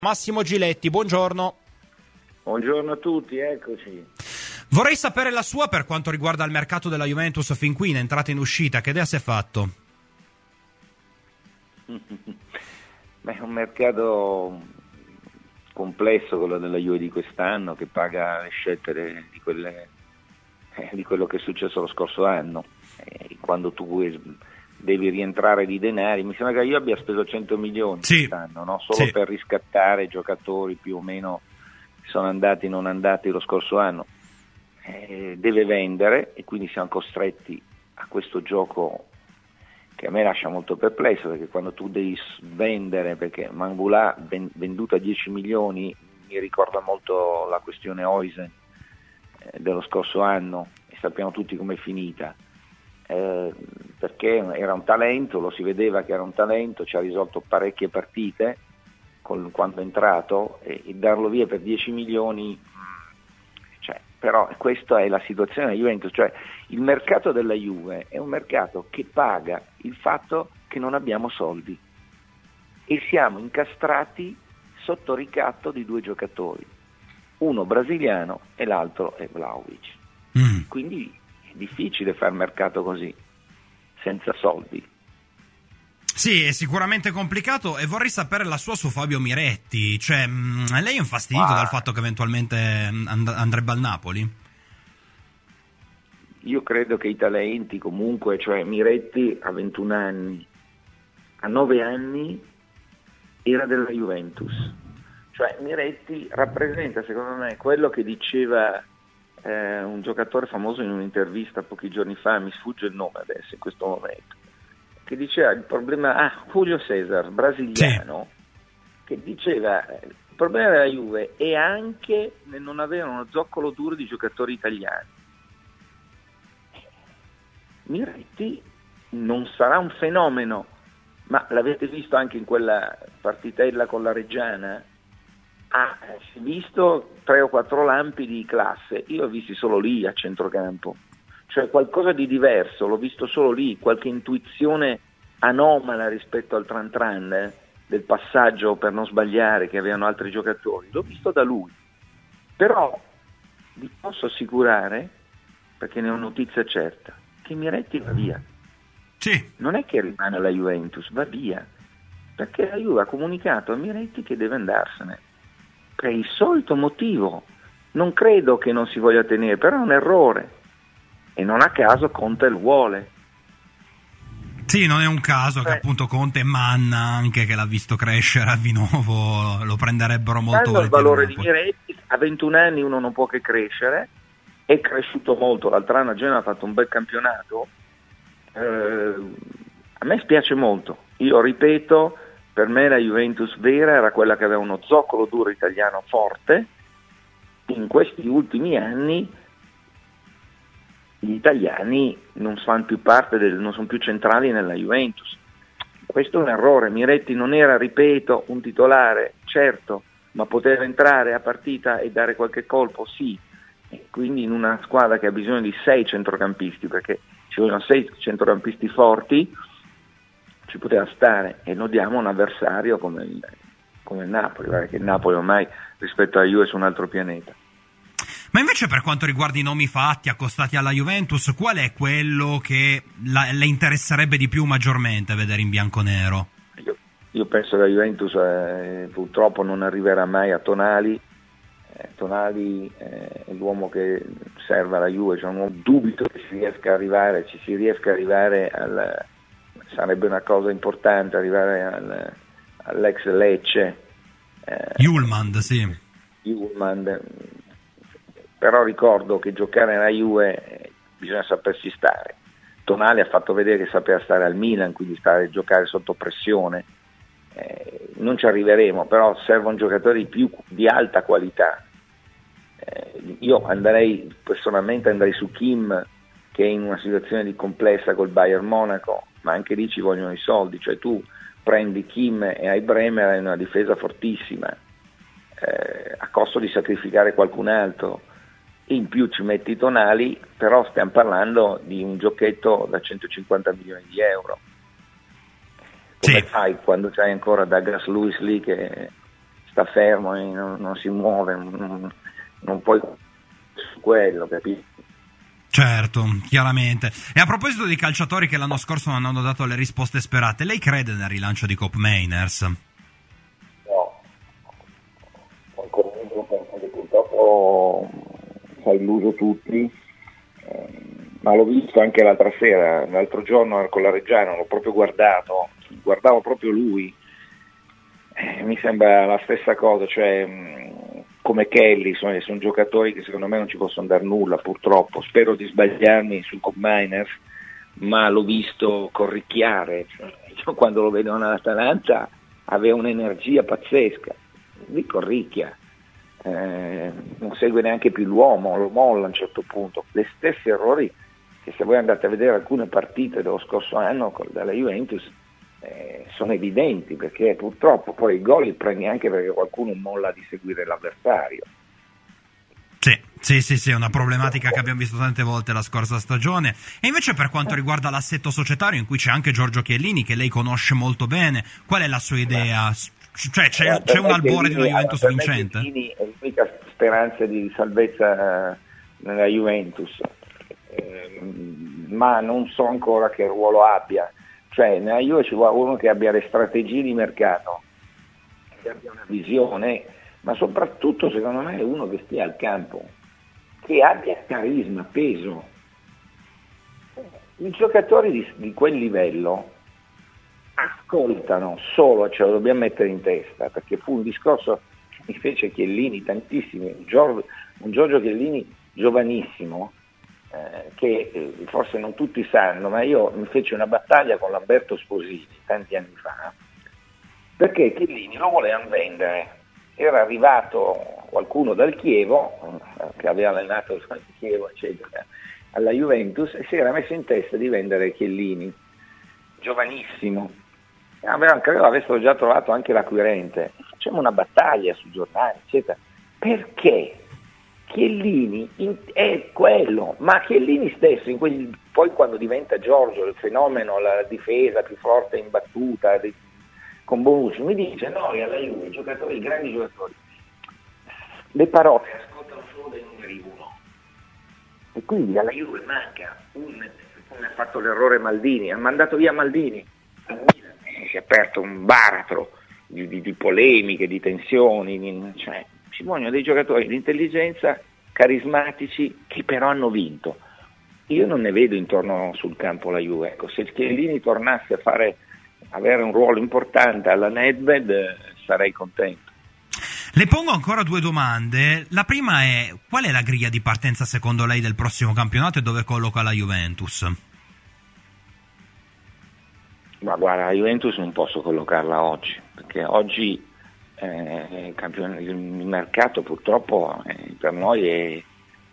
Massimo Giletti, buongiorno. Buongiorno a tutti, eccoci. Vorrei sapere la sua per quanto riguarda il mercato della Juventus fin qui, in entrata e in uscita. Che idea si è fatto? Beh, è un mercato complesso quello della Juve di quest'anno, che paga le scelte di quello che è successo lo scorso anno. Quando tu devi rientrare di denari, mi sembra che io abbia speso 100 milioni quest'anno, no? Solo per riscattare giocatori più o meno che sono andati e non andati lo scorso anno. Deve vendere e quindi siamo costretti a questo gioco che a me lascia molto perplesso, perché quando tu devi vendere, perché Mangulà venduto a 10 milioni mi ricorda molto la questione Oisen dello scorso anno, e sappiamo tutti com'è finita. Perché era un talento, lo si vedeva che era un talento, ci ha risolto parecchie partite quando è entrato, e darlo via per 10 milioni, però questa è la situazione della Juventus, cioè il mercato della Juve è un mercato che paga il fatto che non abbiamo soldi e siamo incastrati sotto ricatto di due giocatori, uno brasiliano e l'altro è Vlahovic. Quindi è difficile fare mercato così, senza soldi. Sì, è sicuramente complicato, e vorrei sapere la sua su Fabio Miretti. Cioè, lei è infastidito dal fatto che eventualmente andrebbe al Napoli? Io credo che i talenti comunque, cioè Miretti a 21 anni, a 9 anni era della Juventus. Cioè Miretti rappresenta, secondo me, quello che diceva un giocatore famoso in un'intervista pochi giorni fa, mi sfugge il nome adesso in questo momento, che diceva il problema, Julio César, brasiliano, che diceva il problema della Juve è anche nel non avere uno zoccolo duro di giocatori italiani. Miretti non sarà un fenomeno, ma l'avete visto anche in quella partitella con la Reggiana? Si è visto 3 o 4 lampi di classe, io ho visti solo lì a centrocampo, cioè qualcosa di diverso, l'ho visto solo lì, qualche intuizione anomala rispetto al tran del passaggio per non sbagliare che avevano altri giocatori, l'ho visto da lui. Però vi posso assicurare, perché ne ho notizia certa, che Miretti va via. Sì. Non è che rimane alla Juventus, va via, perché la Juve ha comunicato a Miretti che deve andarsene per il solito motivo. Non credo che non si voglia tenere, però è un errore, e non a caso Conte lo vuole. Sì, non è un caso che appunto Conte e Manna, anche che l'ha visto crescere a Vinovo, lo prenderebbero molto volentieri. Il valore di Miretti, a 21 anni uno non può che crescere, è cresciuto molto, l'altro anno a Genoa ha fatto un bel campionato, a me spiace molto, io ripeto, per me la Juventus vera era quella che aveva uno zoccolo duro italiano forte. In questi ultimi anni gli italiani non fanno più parte non sono più centrali nella Juventus. Questo è un errore. Miretti non era, ripeto, un titolare, certo, ma poteva entrare a partita e dare qualche colpo, sì. E quindi in una squadra che ha bisogno di 6 centrocampisti, perché ci vogliono 6 centrocampisti forti, ci poteva stare, e non diamo un avversario come il Napoli. Guarda che il Napoli ormai rispetto alla Juve è su un altro pianeta. Ma invece per quanto riguarda i nomi fatti accostati alla Juventus, qual è quello che le interesserebbe di più maggiormente vedere in bianconero? Io penso che la Juventus purtroppo non arriverà mai a Tonali. Tonali è l'uomo che serve alla Juve, c'è un dubito che ci si riesca a arrivare sarebbe una cosa importante arrivare all'ex Lecce. Julmand, sì. Julmand. Però ricordo che giocare nella Juve bisogna sapersi stare. Tonali ha fatto vedere che sapeva stare al Milan, quindi giocare sotto pressione. Non ci arriveremo, però servono giocatori di alta qualità. Io personalmente andrei su Kim, che è in una situazione complessa col Bayern Monaco, ma anche lì ci vogliono i soldi, cioè tu prendi Kim e hai Bremer, hai una difesa fortissima, a costo di sacrificare qualcun altro. In più ci metti i Tonali, però stiamo parlando di un giochetto da 150 milioni di euro. Come fai quando c'hai ancora Douglas Luiz lì che sta fermo e non si muove, non puoi su quello, capito? Certo, chiaramente. E a proposito di calciatori che l'anno scorso non hanno dato le risposte sperate, lei crede nel rilancio di Koopmeiners? No, comunque penso che purtroppo si è illuso tutti, ma l'ho visto anche l'altra sera, l'altro giorno con la Reggiana, l'ho proprio guardavo proprio lui, mi sembra la stessa cosa, cioè come Kelly, sono giocatori che secondo me non ci possono dar nulla, purtroppo. Spero di sbagliarmi sul Koopmeiners, ma l'ho visto corricchiare, cioè, quando lo vedo all'Atalanta aveva un'energia pazzesca, lì corricchia, non segue neanche più l'uomo, lo molla a un certo punto, gli stessi errori che se voi andate a vedere alcune partite dello scorso anno dalla Juventus sono evidenti, perché purtroppo poi i gol li prendi anche perché qualcuno molla di seguire l'avversario. Sì, è una problematica che abbiamo visto tante volte la scorsa stagione. E invece per quanto riguarda l'assetto societario, in cui c'è anche Giorgio Chiellini, che lei conosce molto bene, qual è la sua idea? Cioè c'è un albore di una Juventus vincente? Chiellini è l'unica speranza di salvezza nella Juventus, ma non so ancora che ruolo abbia. Cioè nella Juve ci vuole uno che abbia le strategie di mercato, che abbia una visione, ma soprattutto secondo me è uno che stia al campo, che abbia carisma, peso. I giocatori di quel livello ascoltano solo, ce lo dobbiamo mettere in testa, perché fu un discorso che mi fece Chiellini tantissimi, un Giorgio Chiellini giovanissimo, che forse non tutti sanno, ma io mi feci una battaglia con Lamberto Sposini tanti anni fa, perché Chiellini lo volevano vendere. Era arrivato qualcuno dal Chievo, che aveva allenato il Chievo, eccetera, alla Juventus, e si era messo in testa di vendere Chiellini, giovanissimo. Credo avessero già trovato anche l'acquirente. Facciamo una battaglia sui giornali, eccetera. Perché? Chiellini è quello, ma Chiellini stesso, poi quando diventa Giorgio il fenomeno, la difesa più forte in battuta, con Bonucci, mi dice noi alla Juve, i grandi giocatori, le parole ascoltano solo dai numeri uno, e quindi alla Juve manca come ha fatto l'errore Maldini, ha mandato via Maldini, si è aperto un baratro di polemiche, di tensioni, cioè ci vogliono dei giocatori di intelligenza, carismatici, che però hanno vinto. Io non ne vedo intorno sul campo la Juve. Ecco, se Chiellini tornasse a avere un ruolo importante alla Nedved, sarei contento. Le pongo ancora due domande. La prima è: qual è la griglia di partenza secondo lei del prossimo campionato e dove colloca la Juventus? Ma guarda, la Juventus non posso collocarla oggi, perché oggi il mercato purtroppo per noi è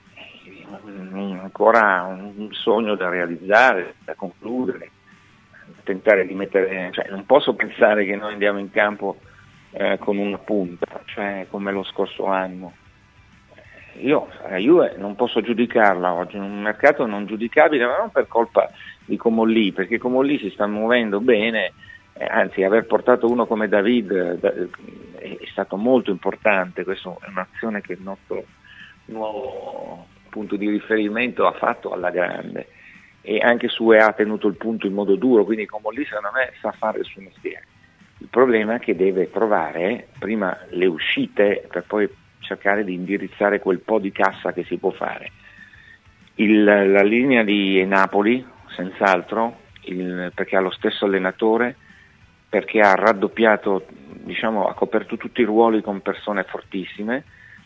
ancora un sogno da realizzare, da concludere, tentare di mettere, cioè non posso pensare che noi andiamo in campo con una punta, cioè come lo scorso anno. Io la Juve non posso giudicarla oggi, è un mercato non giudicabile, ma non per colpa di Comolli, perché Comolli si sta muovendo bene, anzi aver portato uno come David è stato molto importante. Questa è un'azione che il nostro nuovo punto di riferimento ha fatto alla grande, e anche Sue ha tenuto il punto in modo duro, quindi Comolli secondo me sa fare il suo mestiere. Il problema è che deve trovare prima le uscite per poi cercare di indirizzare quel po' di cassa che si può fare. La linea di Napoli, senz'altro, perché ha lo stesso allenatore, perché ha raddoppiato, ha coperto tutti i ruoli con persone fortissime.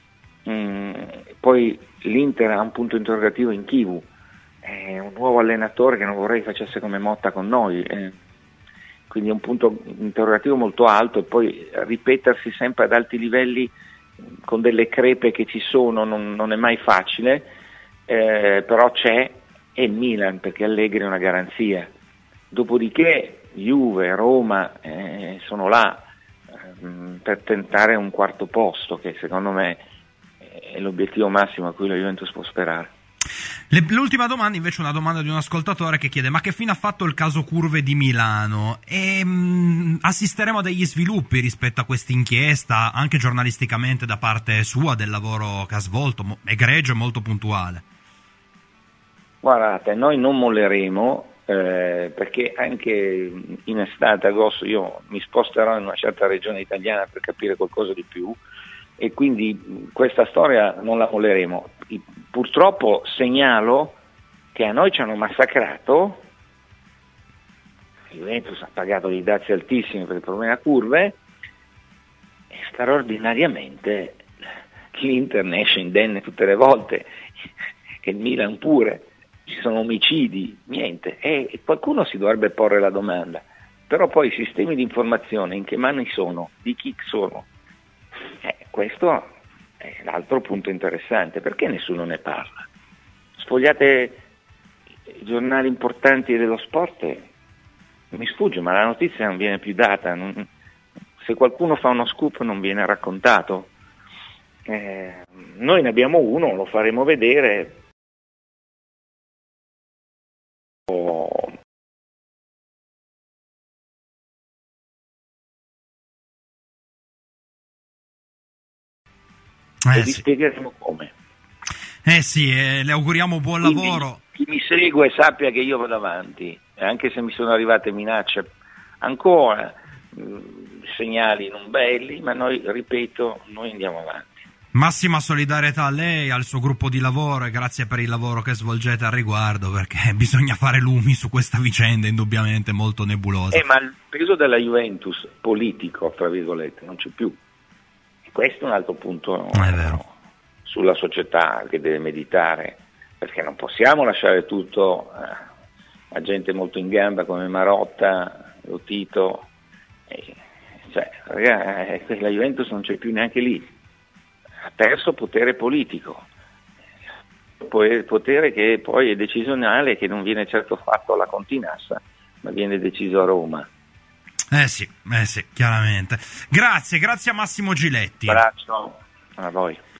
Poi l'Inter ha un punto interrogativo in Chivu, è un nuovo allenatore che non vorrei facesse come Motta con noi, quindi è un punto interrogativo molto alto, e poi ripetersi sempre ad alti livelli con delle crepe che ci sono non è mai facile, però c'è, e Milan, perché Allegri è una garanzia. Dopodiché Juve, Roma sono là per tentare un quarto posto, che secondo me è l'obiettivo massimo a cui la Juventus può sperare. L'ultima domanda invece è una domanda di un ascoltatore che chiede: ma che fine ha fatto il caso Curve di Milano? E assisteremo a degli sviluppi rispetto a questa inchiesta, anche giornalisticamente da parte sua, del lavoro che ha svolto, egregio e molto puntuale. Guardate, noi non molleremo, perché anche in estate, agosto, io mi sposterò in una certa regione italiana per capire qualcosa di più, e quindi questa storia non la molleremo. Purtroppo segnalo che a noi ci hanno massacrato, la Juventus ha pagato dei dazi altissimi per il problema Curve, e straordinariamente l'Inter ne esce indenne tutte le volte, che il Milan pure. Ci sono omicidi, niente, e qualcuno si dovrebbe porre la domanda, però poi i sistemi di informazione in che mani sono, di chi sono? Questo è l'altro punto interessante, perché nessuno ne parla? Sfogliate i giornali importanti dello sport, mi sfugge, ma la notizia non viene più data, se qualcuno fa uno scoop non viene raccontato. Noi ne abbiamo uno, lo faremo vedere. E vi spiegheremo come. Le auguriamo buon lavoro. Chi mi segue sappia che io vado avanti, anche se mi sono arrivate minacce ancora, segnali non belli, ma noi, ripeto, noi andiamo avanti. Massima solidarietà a lei, al suo gruppo di lavoro, e grazie per il lavoro che svolgete al riguardo, perché bisogna fare lumi su questa vicenda indubbiamente molto nebulosa. Ma il peso della Juventus politico, tra virgolette, non c'è più. Questo è un altro punto sulla società che deve meditare, perché non possiamo lasciare tutto a gente molto in gamba come Marotta, Lotito, la Juventus non c'è più neanche lì, ha perso potere politico, potere che poi è decisionale, che non viene certo fatto alla Continassa, ma viene deciso a Roma. Sì, chiaramente. Grazie a Massimo Giletti. Abbraccio a voi.